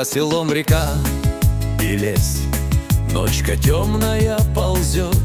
За селом река и лес, ночка темная ползет,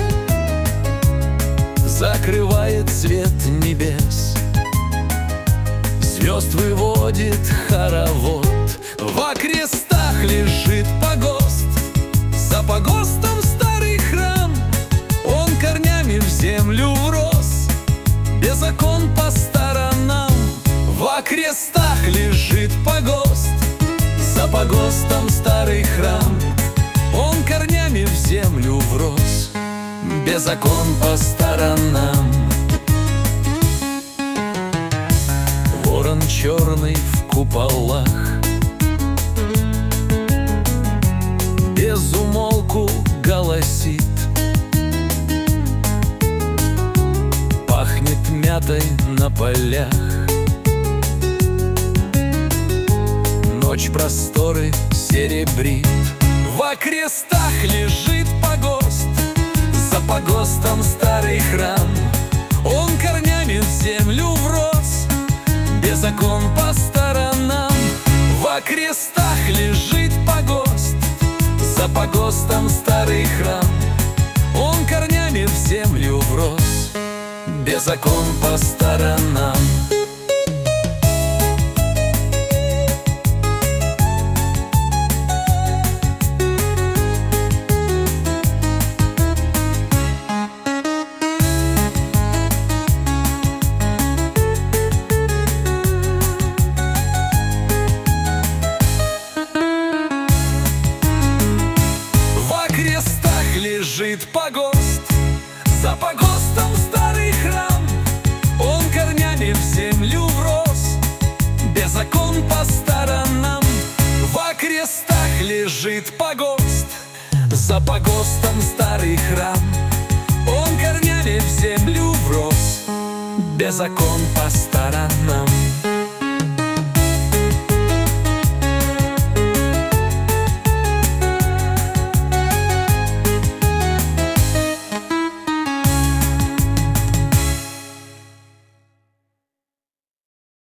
закрывает свет небес, звезд выводит хоровод. В окрестах лежит погост, за погостом старый храм. Он корнями в землю врос, без окон по сторонам. В окрестах лежит погост, за погостом старый храм. Он корнями в землю врос, без окон по сторонам. Ворон черный в куполах без умолку голосит, пахнет мятой на полях. Ночь просторы серебрит, в окрестах лежит погост, за погостом старый храм. Он корнями в землю врос, без окон по сторонам. В окрестах лежит погост, за погостом старый храм. Он корнями в землю врос, без окон по сторонам. Лежит погост, за погостом старый храм. Он корнями в землю врос, без окон по сторонам. В окрестах лежит погост, за погостом старый храм. Он корнями в землю врос, без окон по сторонам.